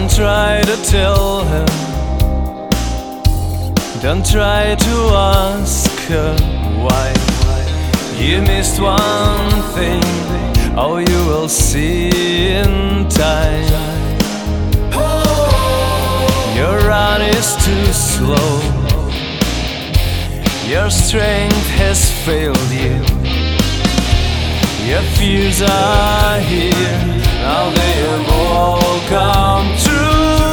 Don't try to tell her, don't try to ask her why. You missed one thing, oh, you will see in time. Your run is too slow, your strength has failed you. Your fears are here, now they have all come true.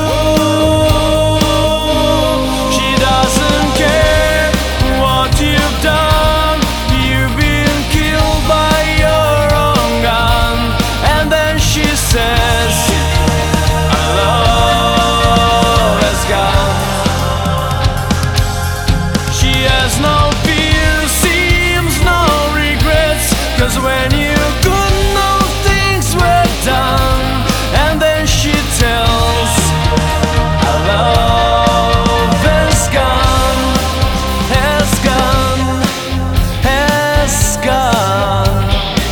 She doesn't care what you've done, you've been killed by your own gun. And then she says, our love has gone. She has no fear, seems no regrets, 'cause when you could know things were done. And then she tells, our love has gone, has gone, has gone.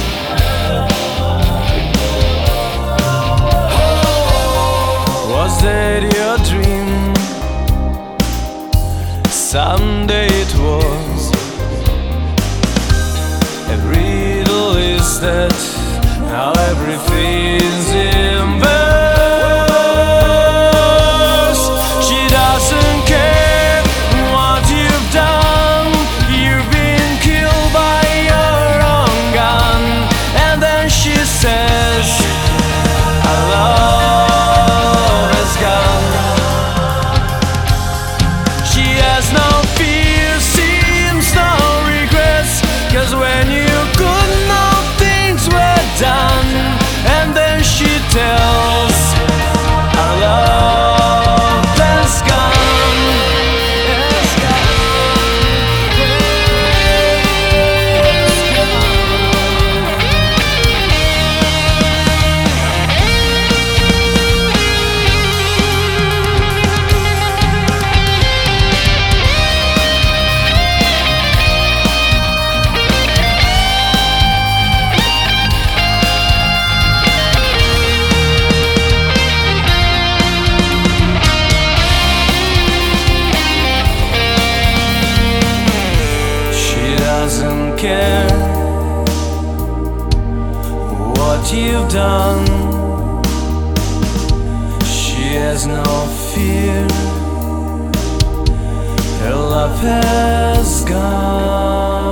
Was that your dream? Someday it was. A riddle is that now everything's in verse. She doesn't care what you've done, you've been killed by your own gun. And then she says, our love has gone. She has no fear, seems no regrets, 'cause when you could know things were done. And then she tells, our love has gone, has doesn't care what you've done. She has no fear, her love has gone.